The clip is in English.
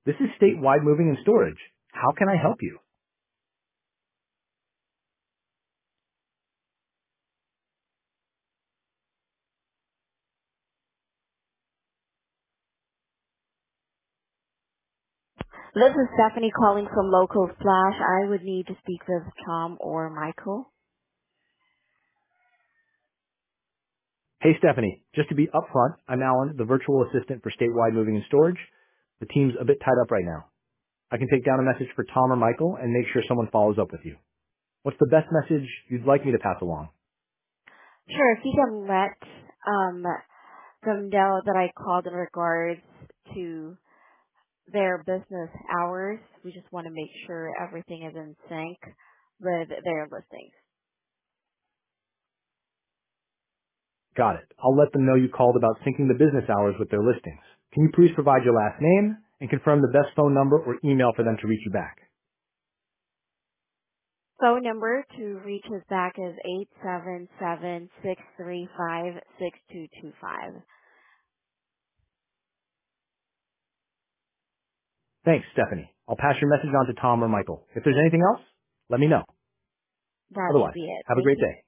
This is Statewide Moving and Storage. How can I help you? This is Stephanie calling from Local Flash. I would need to speak with Tom or Michael. Hey, Stephanie. Just to be upfront, I'm Alan, the virtual assistant for Statewide Moving and Storage. The team's a bit tied up right now. I can take down a message for Tom or Michael and make sure someone follows up with you. What's the best message you'd like me to pass along? Sure, if you can let them know that I called in regards to their business hours. We just want to make sure everything is in sync with their listings. Got it. I'll let them know you called about syncing the business hours with their listings. Can you please provide your last name and confirm the best phone number or email for them to reach you back? Phone number to reach us back is 877-635-6225. Thanks, Stephanie. I'll pass your message on to Tom or Michael. If there's anything else, let me know. That should Otherwise, be it. have a Thank great you. day.